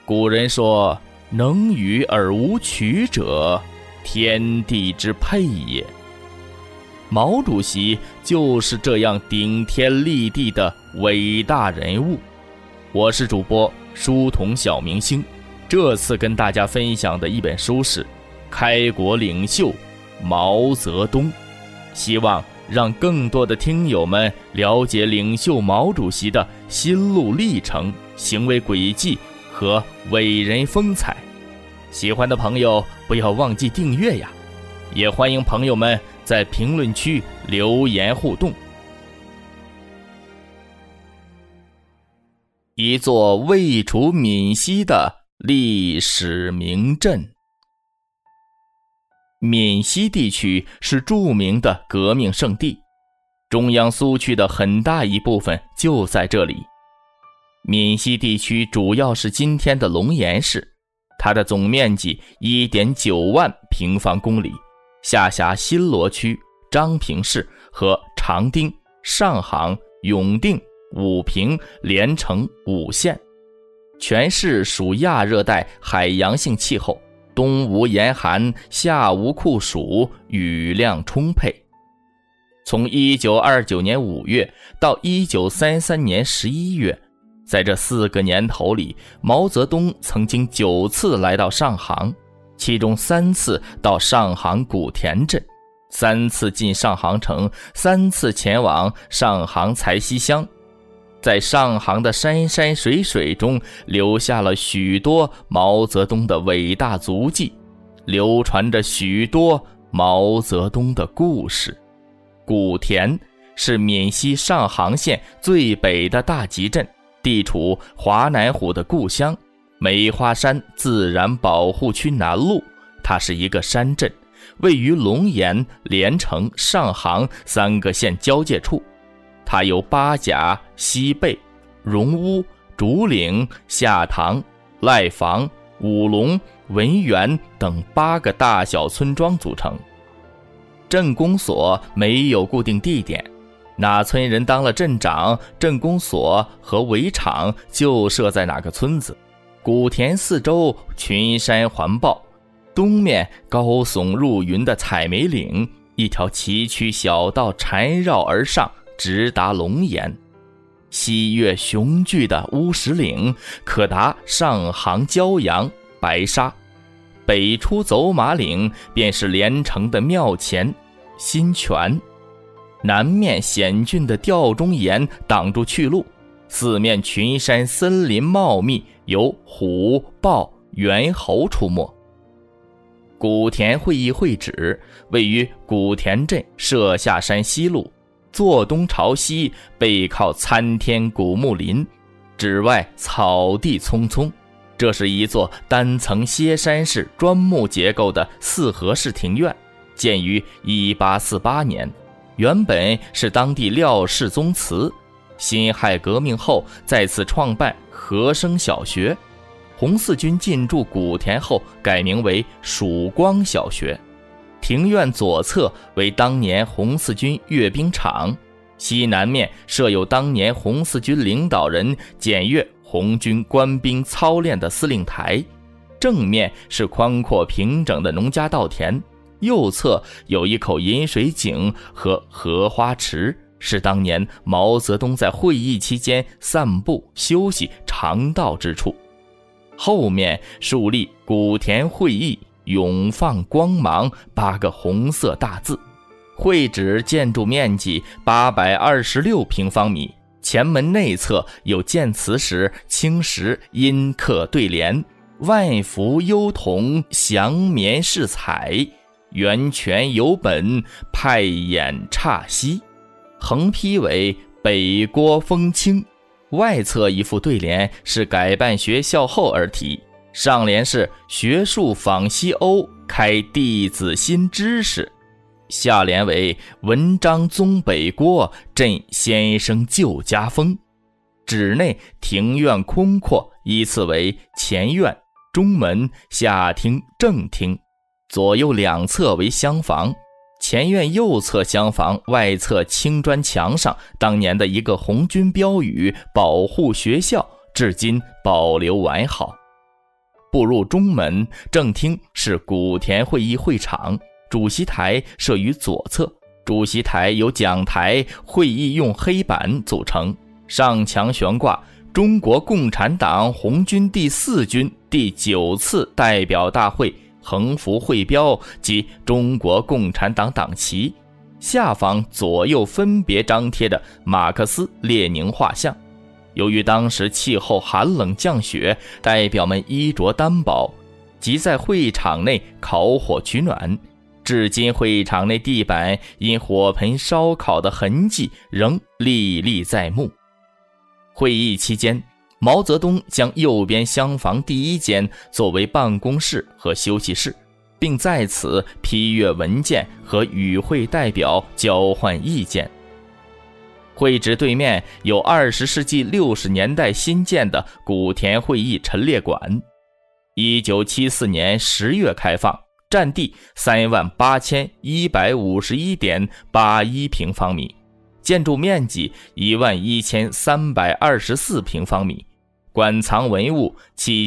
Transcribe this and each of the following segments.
古人说，能与而无取者，天地之配也。毛主席就是这样顶天立地的伟大人物。我是主播书童小明星，这次跟大家分享的一本书是《开国领袖毛泽东》，希望让更多的听友们了解领袖毛主席的心路历程、行为轨迹和伟人风采。喜欢的朋友不要忘记订阅呀，也欢迎朋友们在评论区留言互动。一座位处闽西的历史名镇。闽西地区是著名的革命圣地，中央苏区的很大一部分就在这里。闽西地区主要是今天的龙岩市，它的总面积 1.9 万平方公里，下辖新罗区、章平市和长汀、上杭、永定、武平、连城5县。全市属亚热带海洋性气候，冬无严寒，夏无酷暑，雨量充沛。从1929年5月到1933年11月，在这4个年头里，毛泽东曾经9次来到上杭，其中3次到上杭古田镇，3次进上杭城，3次前往上杭财溪乡。在上杭的山山水水中留下了许多毛泽东的伟大足迹，流传着许多毛泽东的故事。古田是闽西上杭县最北的大集镇，地处华南虎的故乡梅花山自然保护区南麓，它是一个山镇，位于龙岩、连城、上杭3个县交界处。它由八甲、西贝、荣乌、竹岭、下塘、赖房、五龙、文源等8个大小村庄组成。镇公所没有固定地点，哪村人当了镇长，镇公所和围场就设在哪个村子。古田四周群山环抱，东面高耸入云的采梅岭，一条崎岖小道缠绕而上，直达龙岩。西越雄踞的乌石岭可达上杭骄阳、白沙，北出走马岭便是连城的庙前、新泉。南面险峻的吊钟岩挡住去路，四面群山森林茂密，有虎、豹、猿猴出没。古田会议会址位于古田镇社下山西路，坐东朝西，背靠参天古木林，址外草地葱葱。这是一座单层歇山式砖木结构的4合式庭院，建于1848年，原本是当地廖氏宗祠，辛亥革命后再次创办和声小学，红四军进驻古田后改名为曙光小学。庭院左侧为当年红四军阅兵场，西南面设有当年红四军领导人检阅红军官兵操练的司令台，正面是宽阔平整的农家稻田，右侧有一口饮水井和荷花池，是当年毛泽东在会议期间散步休息常到之处。后面树立古田会议永放光芒8个红色大字。会址建筑面积826平方米，前门内侧有建祠时青石阴刻对联，万福幽童祥绵饰彩，源泉有本派眼岔西，横批为北郭风清。外侧一副对联是改办学校后而题，上联是学术访西欧，开弟子新知识，下联为文章宗北郭，振先生旧家风。址内庭院空阔，依次为前院、中门、下厅、正厅，左右两侧为厢房。前院右侧厢房外侧青砖墙上当年的一个红军标语保护学校，至今保留完好。 步入中门，正厅是古田会议会场，主席台设于左侧，主席台由讲台、会议用黑板组成，上墙悬挂中国共产党红军第4军第9次代表大会横幅会标及中国共产党党旗，下方左右分别张贴着马克思列宁画像。由于当时气候寒冷降雪，代表们衣着单薄，即在会场内烤火取暖，至今会场内地板因火盆烧烤的痕迹仍历历在目。会议期间，毛泽东将右边厢房第1间作为办公室和休息室，并在此批阅文件和与会代表交换意见。会址对面有20世纪60年代新建的古田会议陈列馆，1974年10月开放，占地38151.81平方米，建筑面积11324平方米，馆藏文物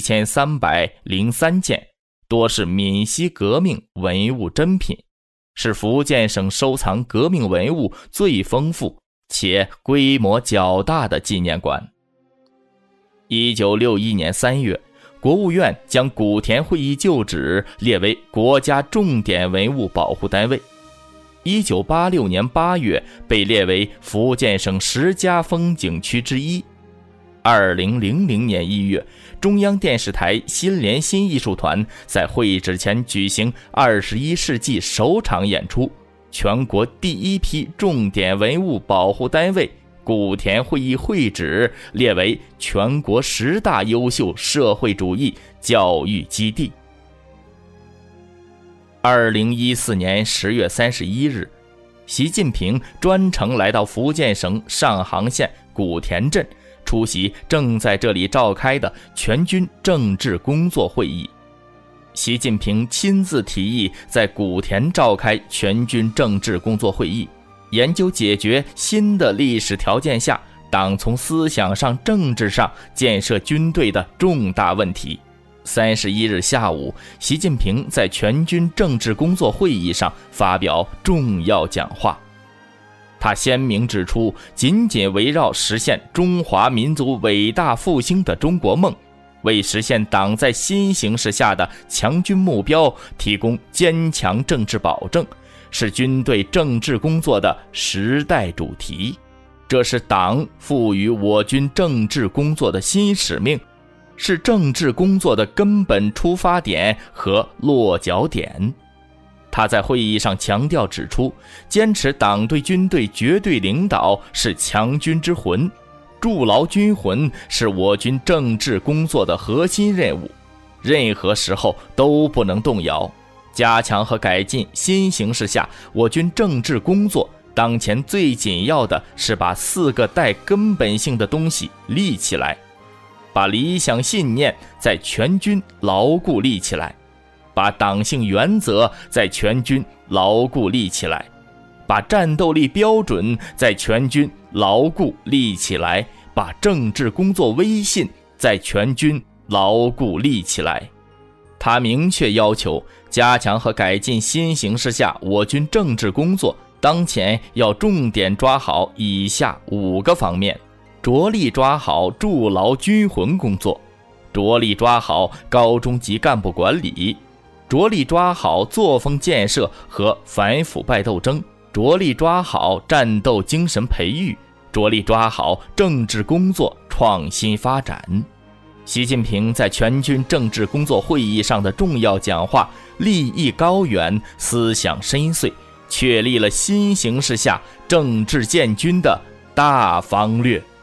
7303件，多是闽西革命文物珍品，是福建省收藏革命文物最丰富且规模较大的纪念馆。1961年3月，国务院将古田会议旧址列为国家重点文物保护单位。1986年8月被列为福建省10佳风景区之一。2000年1月，中央电视台新联新艺术团在会址前举行21世纪首场演出，全国第1批重点文物保护单位古田会议会址列为全国10大优秀社会主义教育基地。2014年10月31日，习近平专程来到福建省上杭县古田镇，出席正在这里召开的全军政治工作会议。习近平亲自提议在古田召开全军政治工作会议，研究解决新的历史条件下党从思想上、政治上建设军队的重大问题。31日下午，习近平在全军政治工作会议上发表重要讲话。他鲜明指出，紧紧围绕实现中华民族伟大复兴的中国梦，为实现党在新形势下的强军目标提供坚强政治保证，是军队政治工作的时代主题。这是党赋予我军政治工作的新使命，是政治工作的根本出发点和落脚点。他在会议上强调指出，坚持党对军队绝对领导是强军之魂，筑牢军魂是我军政治工作的核心任务，任何时候都不能动摇。加强和改进新形势下我军政治工作，当前最紧要的是把4个带根本性的东西立起来，把理想信念在全军牢固立起来，把党性原则在全军牢固立起来，把战斗力标准在全军牢固立起来，把政治工作威信在全军牢固立起来。他明确要求加强和改进新形势下我军政治工作，当前要重点抓好以下5个方面：着力抓好筑牢军魂工作，着力抓好高中级干部管理，着力抓好作风建设和反腐败斗争，着力抓好战斗精神培育，着力抓好政治工作创新发展。习近平在全军政治工作会议上的重要讲话立意高远，思想深邃，确立了新形势下政治建军的大方略。